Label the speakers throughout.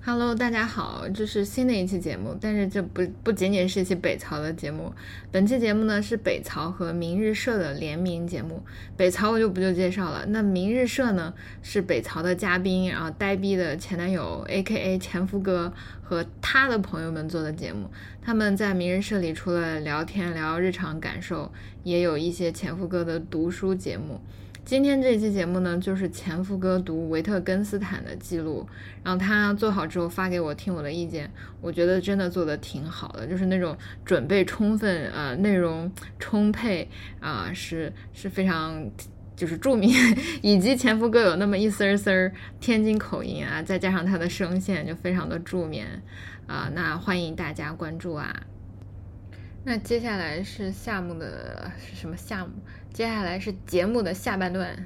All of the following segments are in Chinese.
Speaker 1: Hello，大家好，这是新的一期节目，但是这不仅仅是一期北曹的节目。本期节目呢是北曹和明日社的联名节目。北曹我就不介绍了，那明日社呢是北曹的嘉宾，然后呆逼的前男友 AKA 前夫哥和他的朋友们做的节目。他们在明日社里除了聊天聊日常感受，也有一些前夫哥的读书节目。今天这期节目呢，就是前夫哥读维特根斯坦的记录，然后他做好之后发给我听我的意见，我觉得真的做得挺好的，就是那种准备充分，内容充沛是非常就是著名，以及前夫哥有那么一丝丝天津口音啊，再加上他的声线就非常的助眠那欢迎大家关注啊。那接下来是项目的是什么项目？接下来是节目的下半段。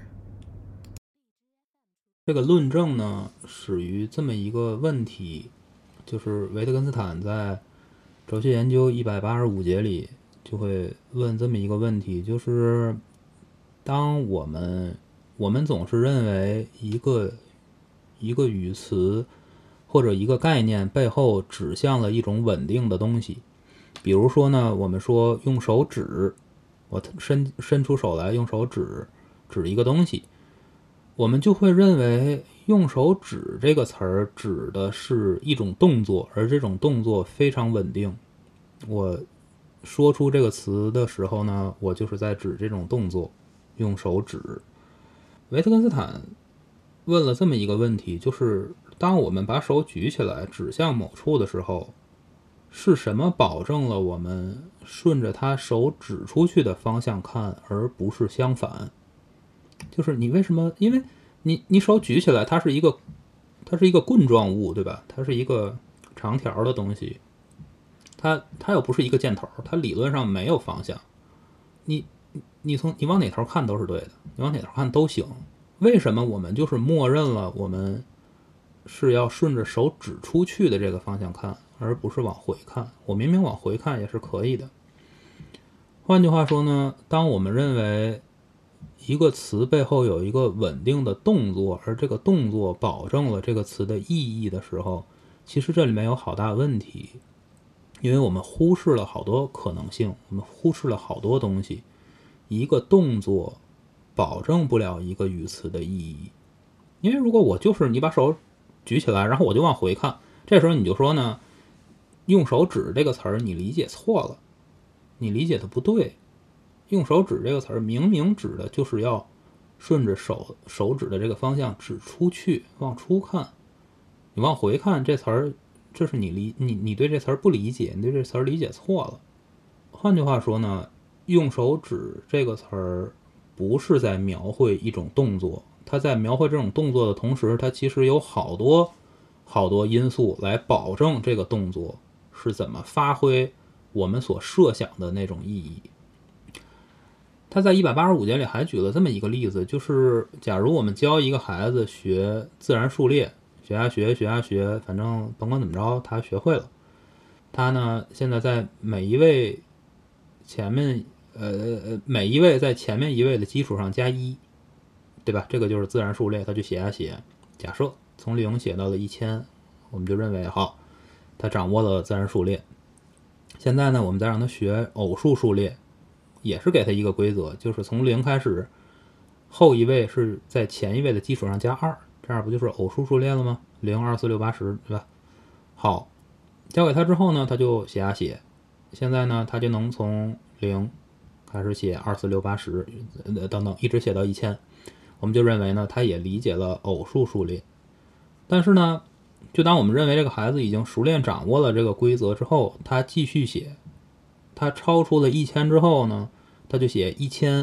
Speaker 2: 这个论证呢，始于这么一个问题，就是维特根斯坦在《哲学研究185节》里就会问这么一个问题，就是当我们总是认为一个语词或者一个概念背后指向了一种稳定的东西，比如说呢，我们说用手指，我伸出手来用手指一个东西，我们就会认为用手指这个词儿指的是一种动作，而这种动作非常稳定。我说出这个词的时候呢，我就是在指这种动作，用手指。维特根斯坦问了这么一个问题，就是当我们把手举起来指向某处的时候，是什么保证了我们顺着他手指出去的方向看，而不是相反？就是你为什么？因为你手举起来，它是一个棍状物，对吧？它是一个长条的东西，它又不是一个箭头，它理论上没有方向。你往哪头看都是对的，你往哪头看都行。为什么我们就是默认了我们是要顺着手指出去的这个方向看，而不是往回看？我明明往回看也是可以的。换句话说呢，当我们认为一个词背后有一个稳定的动作，而这个动作保证了这个词的意义的时候，其实这里面有好大问题，因为我们忽视了好多可能性，我们忽视了好多东西。一个动作保证不了一个语词的意义，因为如果我就是你把手举起来，然后我就往回看，这时候你就说呢，用手指这个词儿你理解错了，你理解的不对。用手指这个词儿明明指的就是要顺着手指的这个方向指出去，往出看。你往回看这词儿，这是你对这词儿不理解，你对这词儿理解错了。换句话说呢，用手指这个词儿不是在描绘一种动作，它在描绘这种动作的同时，它其实有好多因素来保证这个动作是怎么发挥我们所设想的那种意义。他在185节里还举了这么一个例子，就是假如我们教一个孩子学自然数列，学啊学，反正甭管怎么着，他学会了。他呢，现在在每一位在前面一位的基础上加1，对吧？这个就是自然数列，他就写啊写。假设从0写到了1000，我们就认为好，他掌握了自然数列。现在呢，我们再让他学偶数数列，也是给他一个规则，就是从0开始，后一位是在前一位的基础上加2，这样不就是偶数数列了吗？0、2、4、6、8、10，对吧？好，交给他之后呢，他就写啊写。现在呢，他就能从0开始写2、4、6、8、10等等，一直写到1000。我们就认为呢，他也理解了偶数数列。但是呢，就当我们认为这个孩子已经熟练掌握了这个规则之后，他继续写，他超出了1000之后呢，他就写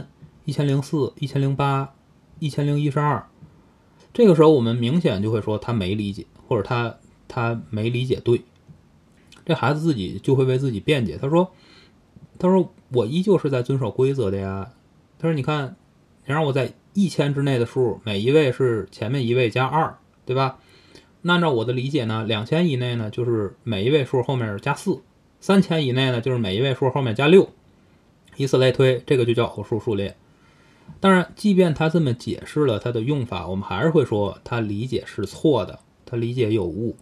Speaker 2: 1000、1004、1008、1012。这个时候我们明显就会说他没理解，或者他没理解对。这孩子自己就会为自己辩解，他说我依旧是在遵守规则的呀。他说你看，你让我在1000之内的数，每一位是前面一位加2，对吧？那按照我的理解呢，2000以内呢就是每一位数后面加4，3000以内呢就是每一位数后面加6，以此类推，这个就叫偶数数列。当然，即便他这么解释了他的用法，我们还是会说他理解是错的，他理解有误。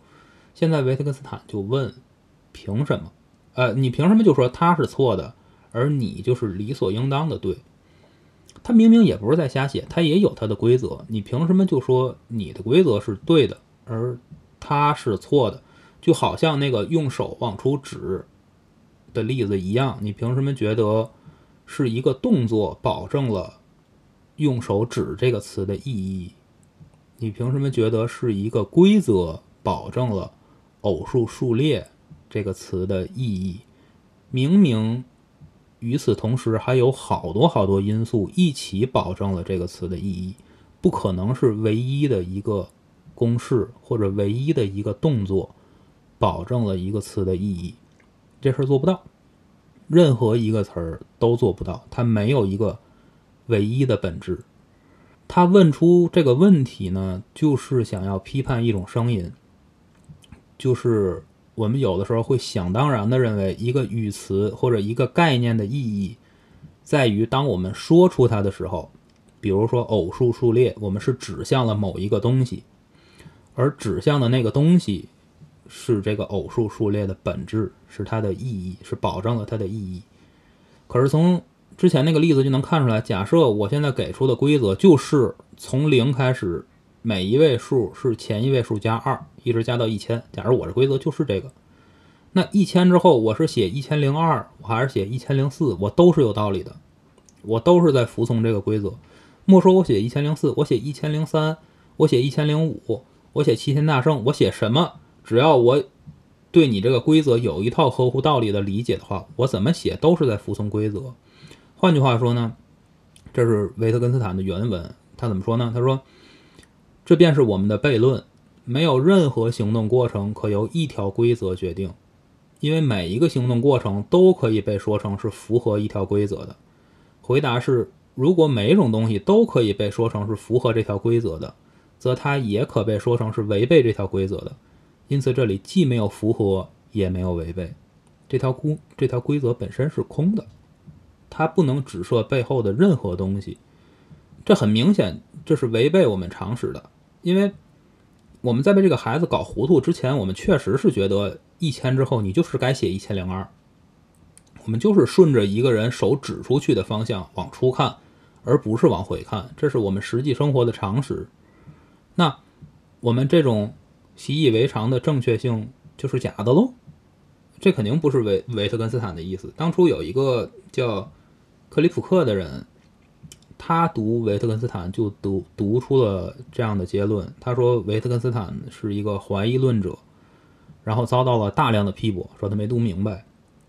Speaker 2: 现在维特根斯坦就问，凭什么？你凭什么就说他是错的，而你就是理所应当的对？他明明也不是在瞎写，他也有他的规则，你凭什么就说你的规则是对的，而他是错的？就好像那个用手往出指的例子一样，你凭什么觉得是一个动作保证了用手指这个词的意义？你凭什么觉得是一个规则保证了偶数数列这个词的意义？明明与此同时还有好多好多因素一起保证了这个词的意义，不可能是唯一的一个公式或者唯一的一个动作保证了一个词的意义，这事儿做不到，任何一个词儿都做不到，它没有一个唯一的本质。他问出这个问题呢，就是想要批判一种声音，就是我们有的时候会想当然的认为一个语词或者一个概念的意义在于当我们说出它的时候，比如说偶数数列，我们是指向了某一个东西，而指向的那个东西是这个偶数数列的本质，是它的意义，是保证了它的意义。可是从之前那个例子就能看出来，假设我现在给出的规则就是从0开始，每一位数是前一位数加2，一直加到1000。假如我的规则就是这个，那1000之后我是写1002，我还是写1004，我都是有道理的，我都是在服从这个规则。莫说我写1004，我写1003，我写1005，我写齐天大圣，我写什么，只要我对你这个规则有一套合乎道理的理解的话，我怎么写都是在服从规则。换句话说呢，这是维特根斯坦的原文，他怎么说呢？他说，这便是我们的悖论，没有任何行动过程可由一条规则决定，因为每一个行动过程都可以被说成是符合一条规则的。回答是，如果每一种东西都可以被说成是符合这条规则的，则它也可被说成是违背这条规则的。因此这里既没有符合也没有违背，这条规则本身是空的，它不能指涉背后的任何东西。这很明显，这是违背我们常识的，因为我们在被这个孩子搞糊涂之前，我们确实是觉得1000之后你就是该写1002，我们就是顺着一个人手指出去的方向往出看，而不是往回看，这是我们实际生活的常识。那我们这种习以为常的正确性就是假的喽？这肯定不是维特根斯坦的意思。当初有一个叫克里普克的人，他读维特根斯坦就读出了这样的结论。他说维特根斯坦是一个怀疑论者，然后遭到了大量的批驳，说他没读明白。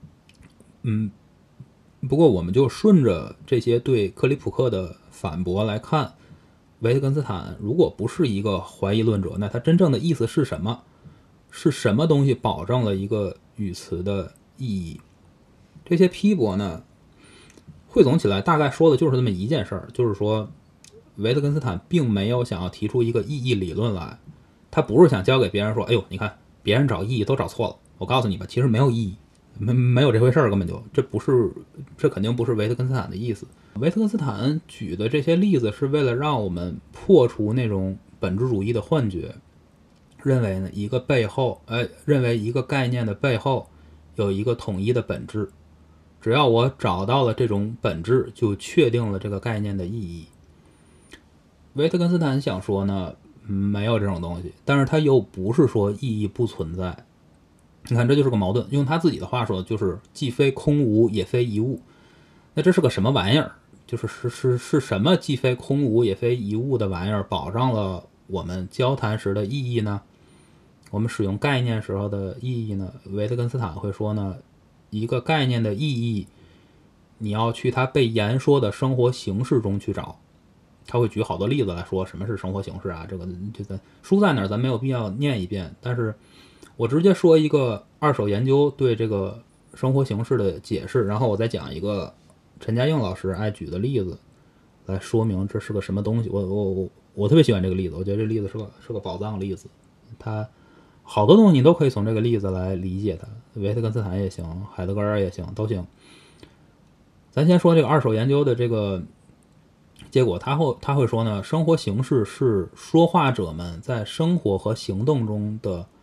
Speaker 2: 不过我们就顺着这些对克里普克的反驳来看，维特根斯坦如果不是一个怀疑论者，那他真正的意思是什么？是什么东西保证了一个语词的意义？这些批驳呢，汇总起来大概说的就是这么一件事儿，就是说维特根斯坦并没有想要提出一个意义理论来，他不是想教给别人说，哎呦，你看别人找意义都找错了，我告诉你吧，其实没有意义，没有这回事儿，根本就这肯定不是维特根斯坦的意思。维特根斯坦举的这些例子是为了让我们破除那种本质主义的幻觉，认为呢认为一个概念的背后有一个统一的本质，只要我找到了这种本质，就确定了这个概念的意义。维特根斯坦想说呢，没有这种东西，但是他又不是说意义不存在。你看，这就是个矛盾。用他自己的话说，就是既非空无，也非一物。那这是个什么玩意儿？是什么既非空无，也非一物的玩意儿，保障了我们交谈时的意义呢？我们使用概念时候的意义呢？维特根斯坦会说呢，一个概念的意义，你要去它被言说的生活形式中去找。他会举好多例子来说什么是生活形式啊，这个书在哪儿咱没有必要念一遍，但是我直接说一个二手研究对这个生活形式的解释，然后我再讲一个陈嘉映老师爱举的例子来说明这是个什么东西。我特别喜欢这个例子，我觉得这例子是个宝藏例子，它好多东西你都可以从这个例子来理解它，维特根斯坦也行，海德格尔也行，都行。咱先说这个二手研究的这个结果，他会说呢，生活形式是说话者们在生活和行动中的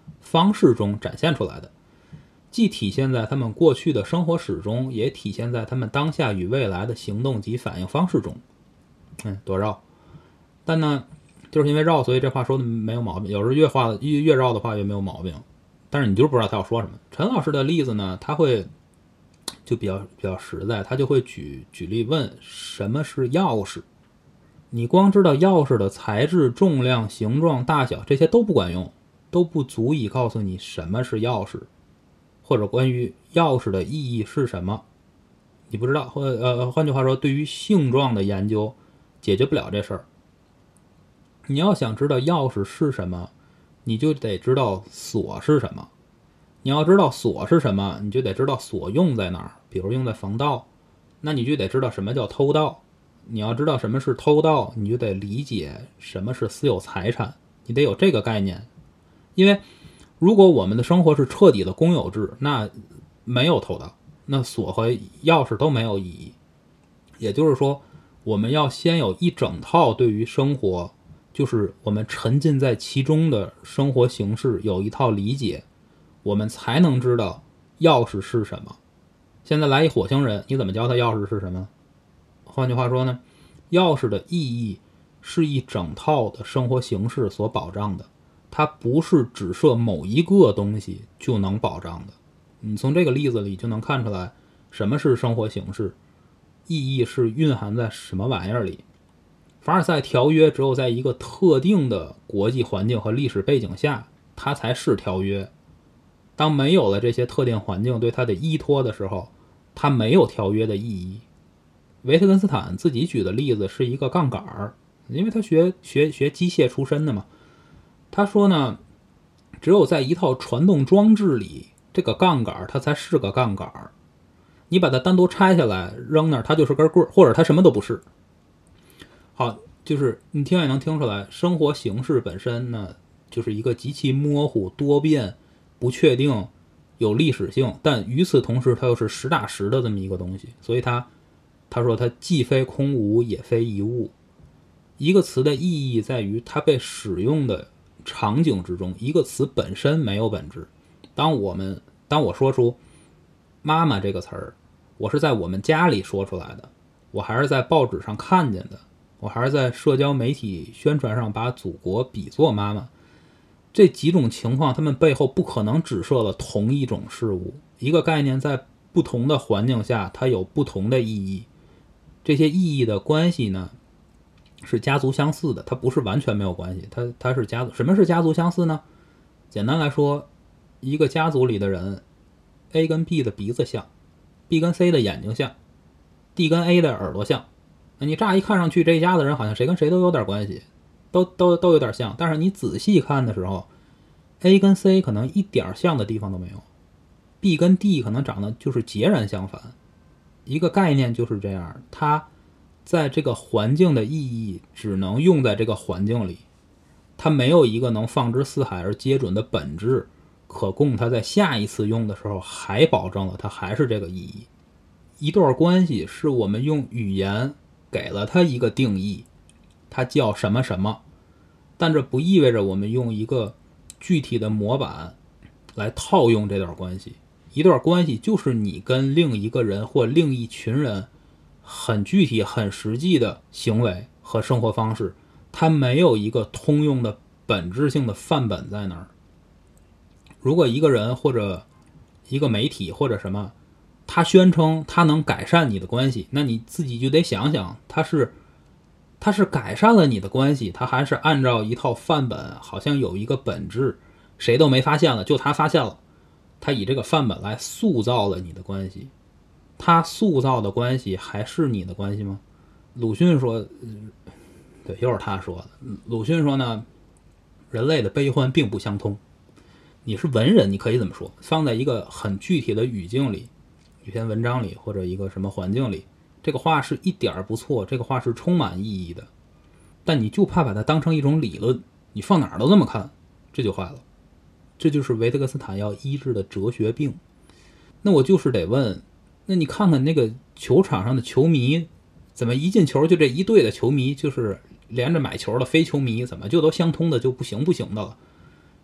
Speaker 2: 方式中展现出来的，既体现在他们过去的生活史中，也体现在他们当下与未来的行动及反应方式中。多绕，但呢就是因为绕，所以这话说的没有毛病，有时候越绕的话越没有毛病，但是你就是不知道他要说什么。陈老师的例子呢，他会就比较实在，他就会举例问什么是钥匙。你光知道钥匙的材质、重量、形状、大小，这些都不管用，都不足以告诉你什么是钥匙，或者关于钥匙的意义是什么，你不知道。换句话说，对于性状的研究解决不了这事儿。你要想知道钥匙是什么，你就得知道锁是什么。你要知道锁是什么，你就得知道锁用在哪儿，比如用在防盗，那你就得知道什么叫偷盗。你要知道什么是偷盗，你就得理解什么是私有财产，你得有这个概念。因为如果我们的生活是彻底的公有制，那没有偷盗，那锁和钥匙都没有意义。也就是说，我们要先有一整套对于生活，就是我们沉浸在其中的生活形式有一套理解，我们才能知道钥匙是什么。现在来一火星人，你怎么教他钥匙是什么？换句话说呢，钥匙的意义是一整套的生活形式所保障的，它不是只设某一个东西就能保障的。你从这个例子里就能看出来什么是生活形式，意义是蕴含在什么玩意儿里。凡尔赛条约只有在一个特定的国际环境和历史背景下，它才是条约。当没有了这些特定环境对它的依托的时候，它没有条约的意义。维特根斯坦自己举的例子是一个杠杆，因为他学机械出身的嘛。他说呢，只有在一套传动装置里，这个杠杆它才是个杠杆。你把它单独拆下来扔那儿，它就是根棍，或者它什么都不是。好，就是你听也能听出来，生活形式本身呢，就是一个极其模糊、多变、不确定、有历史性，但与此同时它又是实打实的这么一个东西。所以他说它既非空无，也非一物。一个词的意义在于它被使用的场景之中，一个词本身没有本质。当我说出妈妈这个词儿，我是在我们家里说出来的，我还是在报纸上看见的，我还是在社交媒体宣传上把祖国比作妈妈。这几种情况，它们背后不可能只设了同一种事物。一个概念在不同的环境下，它有不同的意义。这些意义的关系呢，是家族相似的，它不是完全没有关系，它是家族。什么是家族相似呢？简单来说，一个家族里的人 A 跟 B 的鼻子像， B 跟 C 的眼睛像， D 跟 A 的耳朵像。你乍一看上去这一家子人好像谁跟谁都有点关系，都有点像，但是你仔细看的时候， A 跟 C 可能一点像的地方都没有， B 跟 D 可能长得就是截然相反。一个概念就是这样，它在这个环境的意义只能用在这个环境里，它没有一个能放之四海而皆准的本质，可供它在下一次用的时候还保证了它还是这个意义。一段关系是我们用语言给了它一个定义，它叫什么什么，但这不意味着我们用一个具体的模板来套用这段关系。一段关系就是你跟另一个人或另一群人很具体很实际的行为和生活方式，它没有一个通用的本质性的范本在那儿。如果一个人或者一个媒体或者什么，他宣称他能改善你的关系，那你自己就得想想，他是改善了你的关系，他还是按照一套范本，好像有一个本质，谁都没发现了，就他发现了，他以这个范本来塑造了你的关系。他塑造的关系还是你的关系吗？鲁迅说，对，又是他说的。鲁迅说呢，人类的悲欢并不相通。你是文人，你可以这么说，放在一个很具体的语境里，一篇文章里或者一个什么环境里，这个话是一点不错，这个话是充满意义的。但你就怕把它当成一种理论，你放哪儿都这么看，这就坏了。这就是维特根斯坦要医治的哲学病。那我就是得问，那你看看那个球场上的球迷，怎么一进球就这一队的球迷，就是连着买球的非球迷，怎么就都相通的就不行的了？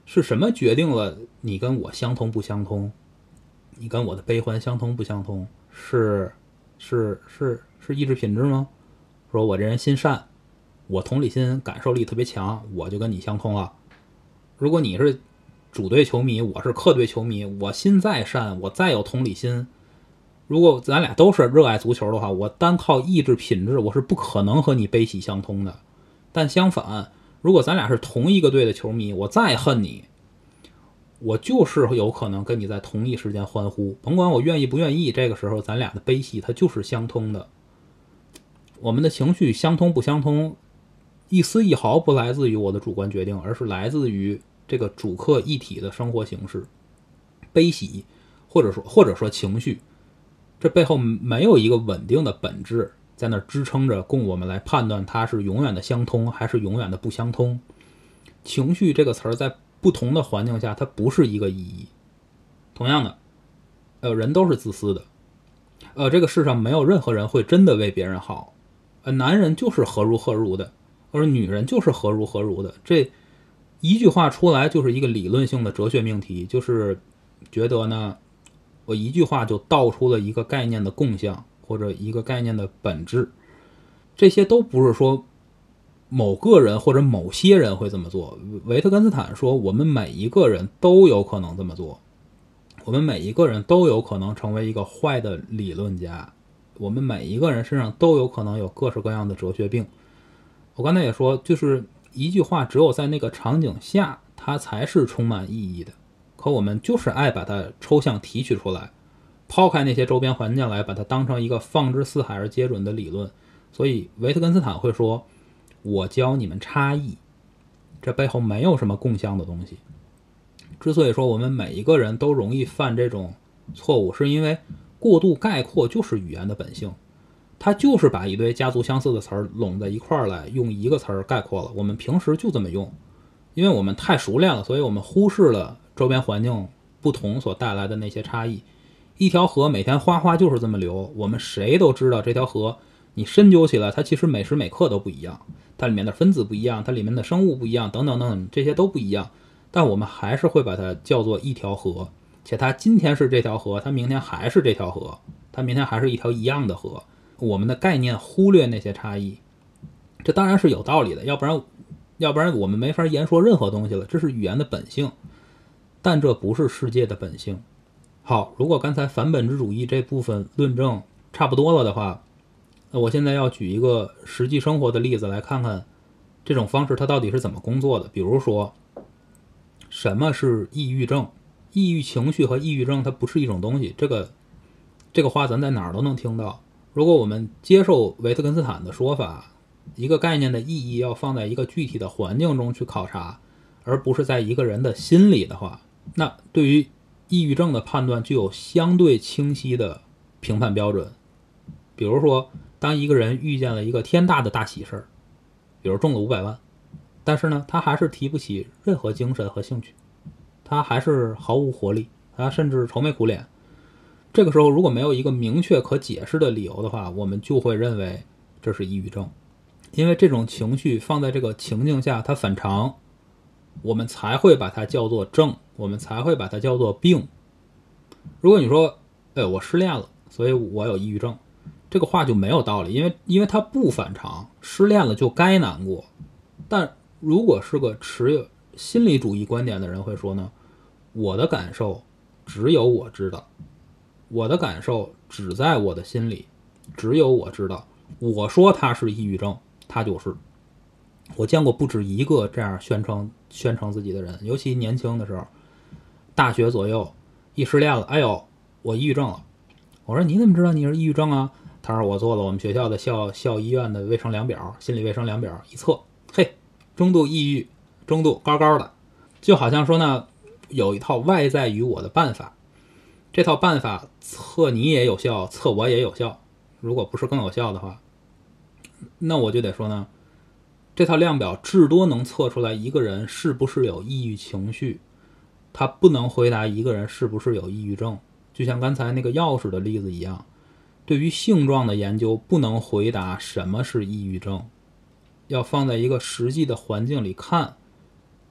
Speaker 2: 是什么决定了你跟我相通不相通？你跟我的悲欢相通不相通？是意志品质吗？说我这人心善，我同理心感受力特别强，我就跟你相通了。如果你是主队球迷，我是客队球迷，我心再善，我再有同理心，如果咱俩都是热爱足球的话，我单靠意志品质，我是不可能和你悲喜相通的。但相反，如果咱俩是同一个队的球迷，我再恨你，我就是有可能跟你在同一时间欢呼，甭管我愿意不愿意，这个时候咱俩的悲喜它就是相通的。我们的情绪相通不相通，一丝一毫不来自于我的主观决定，而是来自于这个主客一体的生活形式。悲喜或者说情绪，这背后没有一个稳定的本质在那支撑着，供我们来判断它是永远的相通还是永远的不相通。情绪这个词儿在不同的环境下它不是一个意义。同样的，人都是自私的，这个世上没有任何人会真的为别人好，男人就是何如何如的，而女人就是何如何如的。这一句话出来就是一个理论性的哲学命题，就是觉得呢，我一句话就道出了一个概念的共相或者一个概念的本质。这些都不是说某个人或者某些人会这么做。维特根斯坦说，我们每一个人都有可能这么做，我们每一个人都有可能成为一个坏的理论家，我们每一个人身上都有可能有各式各样的哲学病。我刚才也说，就是一句话只有在那个场景下它才是充满意义的，可我们就是爱把它抽象提取出来，抛开那些周边环境来，把它当成一个放之四海而皆准的理论。所以维特根斯坦会说，我教你们差异，这背后没有什么共相的东西。之所以说我们每一个人都容易犯这种错误，是因为过度概括就是语言的本性，它就是把一堆家族相似的词儿拢在一块儿来，用一个词儿概括了。我们平时就这么用，因为我们太熟练了，所以我们忽视了周边环境不同所带来的那些差异。一条河每天哗哗就是这么流，我们谁都知道这条河你深究起来，它其实每时每刻都不一样，它里面的分子不一样，它里面的生物不一样，等等等，这些都不一样，但我们还是会把它叫做一条河，且它今天是这条河，它明天还是这条河，它明天还是一条一样的河。我们的概念忽略那些差异，这当然是有道理的，要不然我们没法言说任何东西了，这是语言的本性，但这不是世界的本性。好，如果刚才反本质主义这部分论证差不多了的话，那我现在要举一个实际生活的例子来看看这种方式它到底是怎么工作的。比如说，什么是抑郁症？抑郁情绪和抑郁症它不是一种东西，这个话咱在哪儿都能听到。如果我们接受维特根斯坦的说法，一个概念的意义要放在一个具体的环境中去考察，而不是在一个人的心里的话，那对于抑郁症的判断具有相对清晰的评判标准。比如说，当一个人遇见了一个天大的大喜事儿，比如中了500万，但是呢，他还是提不起任何精神和兴趣，他还是毫无活力，他甚至愁眉苦脸。这个时候如果没有一个明确可解释的理由的话，我们就会认为这是抑郁症，因为这种情绪放在这个情境下它反常，我们才会把它叫做症，我们才会把它叫做病。如果你说我失恋了，所以我有抑郁症，这个话就没有道理，因为它不反常，失恋了就该难过。但如果是个持有心理主义观点的人会说呢，我的感受只有我知道，我的感受只在我的心里，只有我知道，我说他是抑郁症，他就是。我见过不止一个这样宣称自己的人，尤其年轻的时候，大学左右一失恋了，哎呦，我抑郁症了。我说你怎么知道你是抑郁症啊？他说我做了我们学校的校医院的卫生量表，心理卫生量表一测，嘿，中度抑郁，中度高高的，就好像说呢，有一套外在于我的办法，这套办法测你也有效，测我也有效，如果不是更有效的话，那我就得说呢，这套量表至多能测出来一个人是不是有抑郁情绪，它不能回答一个人是不是有抑郁症。就像刚才那个钥匙的例子一样，对于性状的研究不能回答什么是抑郁症，要放在一个实际的环境里看，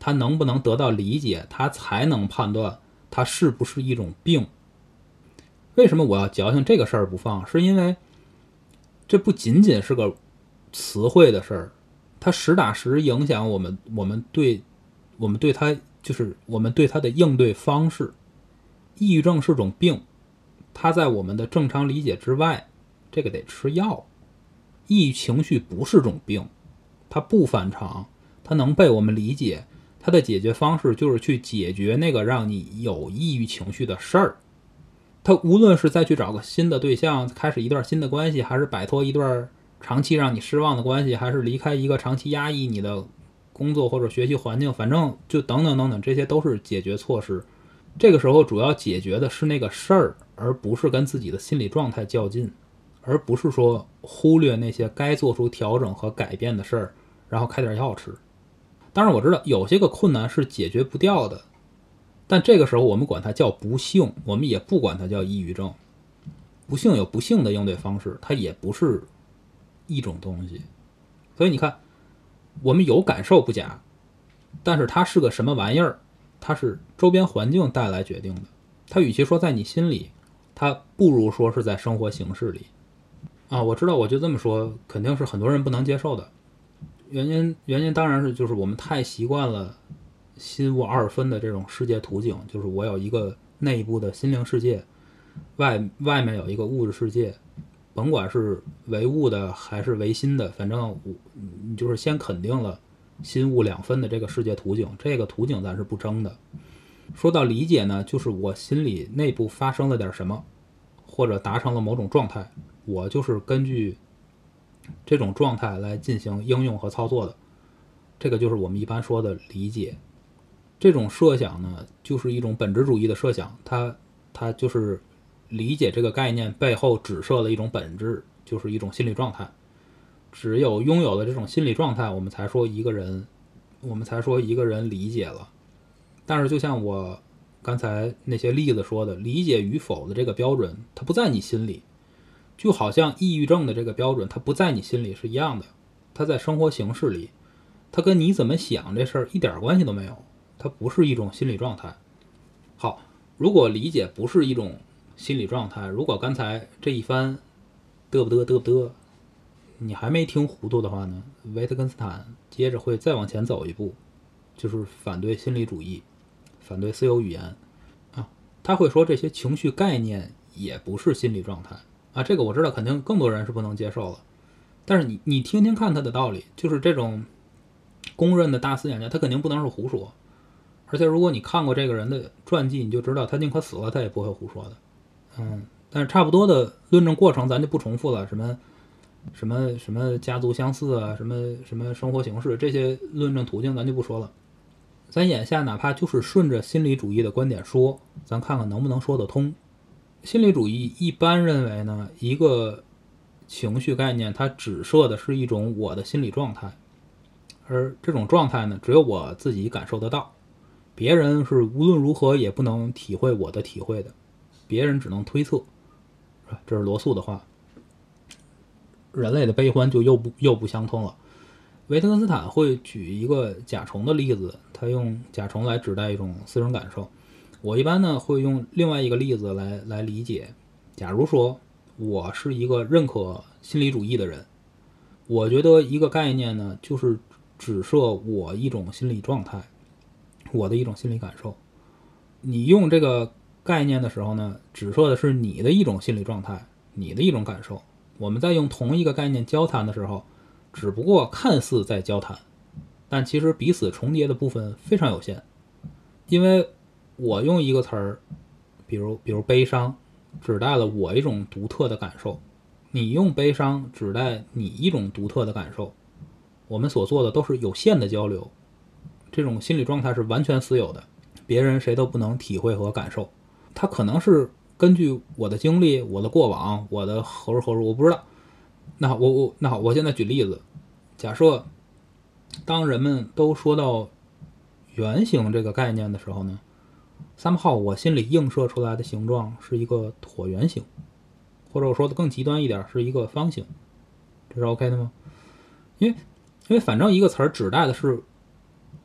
Speaker 2: 它能不能得到理解，它才能判断它是不是一种病。为什么我要矫情这个事儿不放？是因为这不仅仅是个词汇的事儿，它实打实影响我们对它，就是我们对它的应对方式。抑郁症是种病，它在我们的正常理解之外，这个得吃药。抑郁情绪不是种病，它不反常，它能被我们理解，它的解决方式就是去解决那个让你有抑郁情绪的事儿。它无论是再去找个新的对象，开始一段新的关系，还是摆脱一段长期让你失望的关系，还是离开一个长期压抑你的工作或者学习环境，反正就等等等等，这些都是解决措施。这个时候主要解决的是那个事儿，而不是跟自己的心理状态较劲，而不是说忽略那些该做出调整和改变的事儿，然后开点药吃。当然我知道有些个困难是解决不掉的，但这个时候我们管它叫不幸，我们也不管它叫抑郁症。不幸有不幸的应对方式，它也不是一种东西。所以你看，我们有感受不假，但是它是个什么玩意儿，它是周边环境带来决定的。它与其说在你心里，它不如说是在生活形式里。我知道，我就这么说，肯定是很多人不能接受的。原因当然是就是我们太习惯了心物二分的这种世界图景，就是我有一个内部的心灵世界，外面有一个物质世界，甭管是唯物的还是唯心的，反正你就是先肯定了心物两分的这个世界图景，这个图景咱是不争的。说到理解呢，就是我心里内部发生了点什么，或者达成了某种状态，我就是根据这种状态来进行应用和操作的。这个就是我们一般说的理解。这种设想呢，就是一种本质主义的设想，它就是理解这个概念背后指涉了一种本质，就是一种心理状态。只有拥有了这种心理状态，我们才说一个人理解了。但是就像我刚才那些例子说的，理解与否的这个标准，它不在你心里，就好像抑郁症的这个标准，它不在你心里是一样的，它在生活形式里，它跟你怎么想这事儿一点关系都没有，它不是一种心理状态。好，如果理解不是一种心理状态，如果刚才这一番嘚不嘚你还没听糊涂的话呢，维特根斯坦接着会再往前走一步，就是反对心理主义，反对私有语言他会说这些情绪概念也不是心理状态这个我知道肯定更多人是不能接受了，但是你听听看他的道理，就是这种公认的大思想家，他肯定不能是胡说。而且如果你看过这个人的传记，你就知道他宁可死了他也不会胡说的。但是差不多的论证过程咱就不重复了，什么家族相似啊，什么生活形式，这些论证途径咱就不说了。咱眼下哪怕就是顺着心理主义的观点说，咱看看能不能说得通。心理主义一般认为呢，一个情绪概念它指涉的是一种我的心理状态，而这种状态呢，只有我自己感受得到，别人是无论如何也不能体会我的体会的，别人只能推测。这是罗素的话。人类的悲欢就又不相通了。维特根斯坦会举一个甲虫的例子，他用甲虫来指代一种私人感受。我一般呢会用另外一个例子来理解。假如说我是一个认可心理主义的人，我觉得一个概念呢就是指涉我一种心理状态，我的一种心理感受。你用这个概念的时候呢，指涉的是你的一种心理状态，你的一种感受。我们在用同一个概念交谈的时候，只不过看似在交谈，但其实彼此重叠的部分非常有限。因为我用一个词儿，比如悲伤，指代了我一种独特的感受，你用悲伤指代你一种独特的感受，我们所做的都是有限的交流，这种心理状态是完全私有的，别人谁都不能体会和感受。它可能是根据我的经历，我的过往，我的何如，我不知道。那好，我现在举例子，假设当人们都说到圆形这个概念的时候呢，somehow我心里映射出来的形状是一个椭圆形，或者我说的更极端一点，是一个方形，这是 OK 的吗？因为反正一个词儿指代的是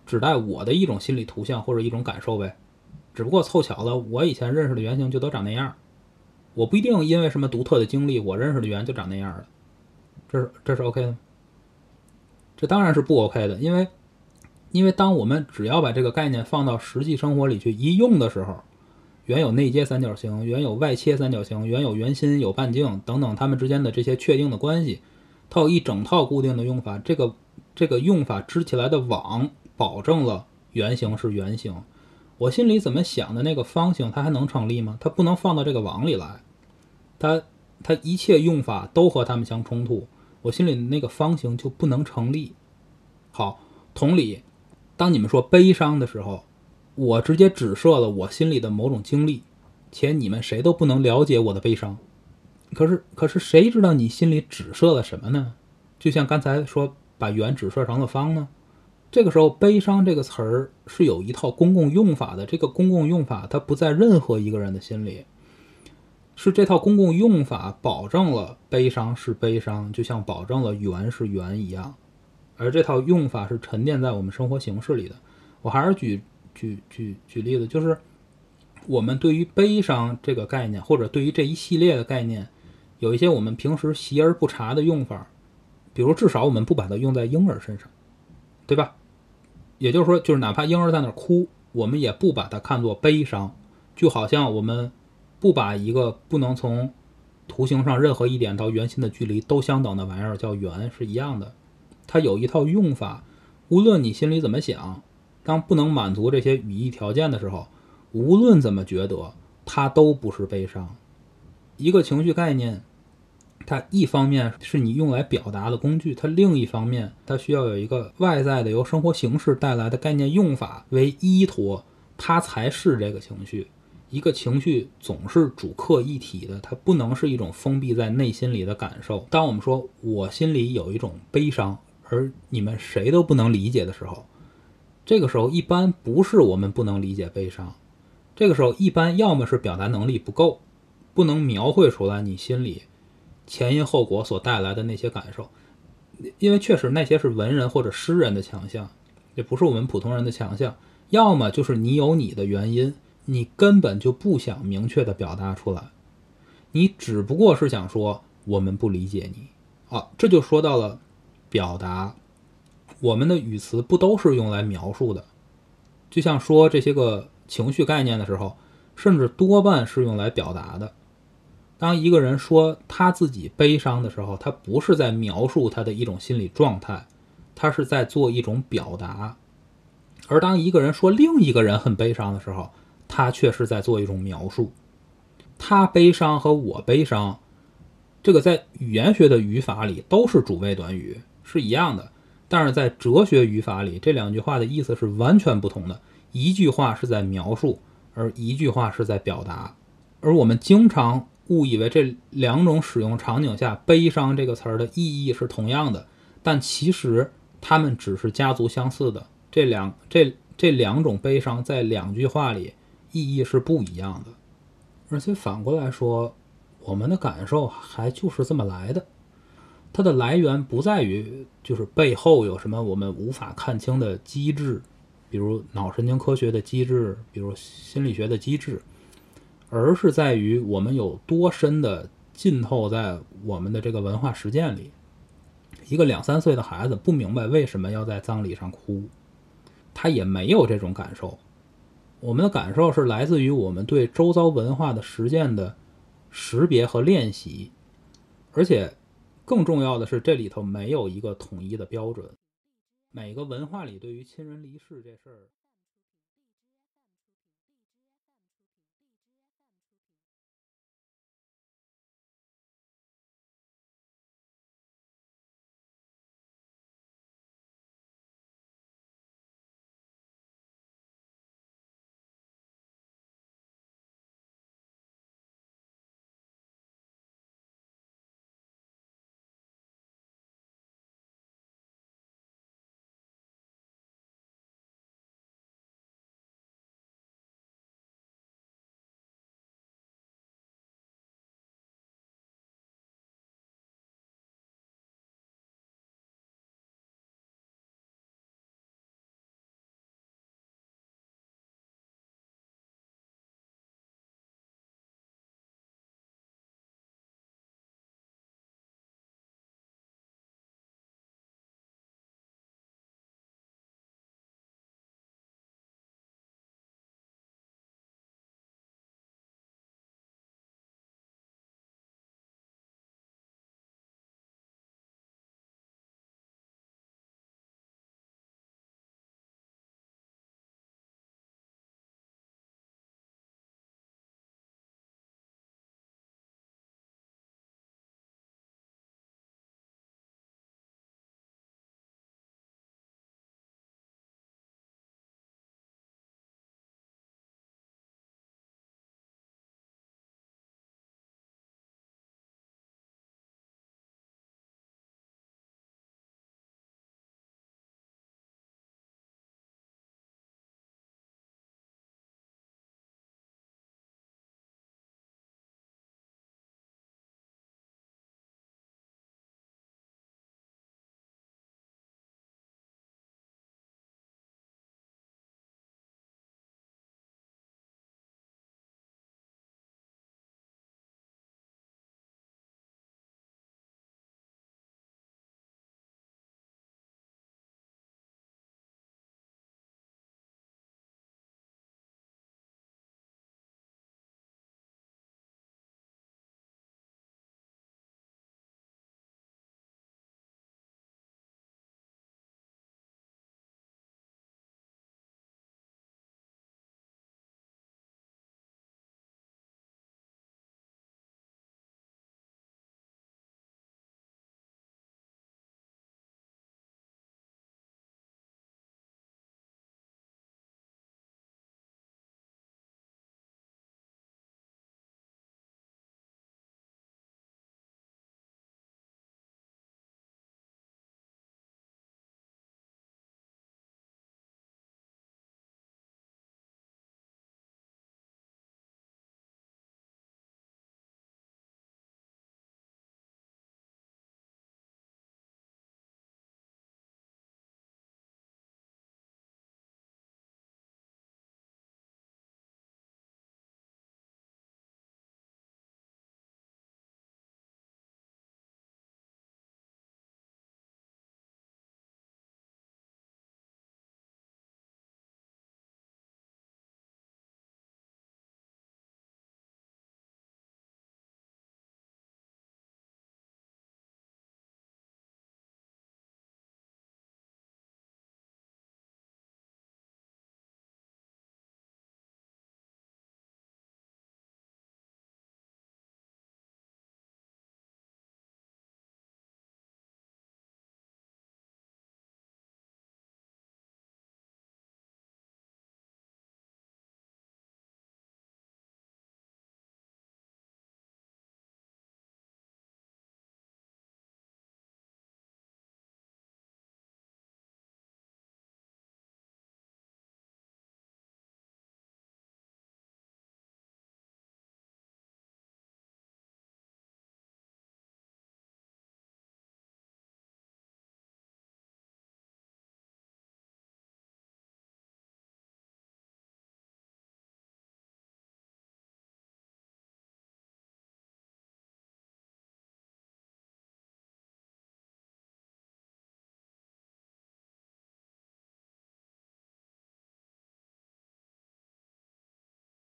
Speaker 2: 指代我的一种心理图像或者一种感受呗。只不过凑巧了，我以前认识的原型就都长那样，我不一定因为什么独特的经历，我认识的原就长那样的。这是 OK 的吗？这当然是不 OK 的，因为当我们只要把这个概念放到实际生活里去一用的时候，原有内接三角形，原有外切三角形，原有圆心有半径等等，它们之间的这些确定的关系，它有一整套固定的用法，这个用法织起来的网保证了圆形是圆形。我心里怎么想的那个方形它还能成立吗？它不能放到这个网里来，它一切用法都和它们相冲突，我心里的那个方形就不能成立。好，同理，当你们说悲伤的时候，我直接指涉了我心里的某种经历，且你们谁都不能了解我的悲伤。可是谁知道你心里指涉了什么呢？就像刚才说把圆指涉成了方呢？这个时候悲伤这个词儿是有一套公共用法的，这个公共用法它不在任何一个人的心里，是这套公共用法保证了悲伤是悲伤，就像保证了圆是圆一样，而这套用法是沉淀在我们生活形式里的。我还是举例子，就是我们对于悲伤这个概念，或者对于这一系列的概念，有一些我们平时习而不察的用法，比如至少我们不把它用在婴儿身上，对吧？也就是说，就是哪怕婴儿在那儿哭，我们也不把它看作悲伤，就好像我们不把一个不能从图形上任何一点到圆心的距离都相等的玩意儿叫圆是一样的。它有一套用法，无论你心里怎么想，当不能满足这些语义条件的时候，无论怎么觉得，它都不是悲伤。一个情绪概念，它一方面是你用来表达的工具，它另一方面它需要有一个外在的由生活形式带来的概念用法为依托，它才是这个情绪。一个情绪总是主客一体的，它不能是一种封闭在内心里的感受。当我们说我心里有一种悲伤，而你们谁都不能理解的时候，这个时候一般不是我们不能理解悲伤，这个时候一般要么是表达能力不够，不能描绘出来你心里前因后果所带来的那些感受，因为确实那些是文人或者诗人的强项，也不是我们普通人的强项。要么就是你有你的原因，你根本就不想明确的表达出来，你只不过是想说我们不理解你啊。这就说到了表达，我们的语词不都是用来描述的？就像说这些个情绪概念的时候，甚至多半是用来表达的。当一个人说他自己悲伤的时候，他不是在描述他的一种心理状态，他是在做一种表达。而当一个人说另一个人很悲伤的时候，他却是在做一种描述。他悲伤和我悲伤，这个在语言学的语法里都是主谓短语，是一样的。但是在哲学语法里，这两句话的意思是完全不同的。一句话是在描述，而一句话是在表达。而我们经常误以为这两种使用场景下悲伤这个词儿的意义是同样的，但其实它们只是家族相似的。这两种悲伤在两句话里意义是不一样的。而且反过来说，我们的感受还就是这么来的，它的来源不在于就是背后有什么我们无法看清的机制，比如脑神经科学的机制，比如心理学的机制，而是在于我们有多深的浸透在我们的这个文化实践里。一个2、3岁的孩子不明白为什么要在葬礼上哭，他也没有这种感受。我们的感受是来自于我们对周遭文化的实践的识别和练习，而且更重要的是，这里头没有一个统一的标准。每个文化里对于亲人离世这事儿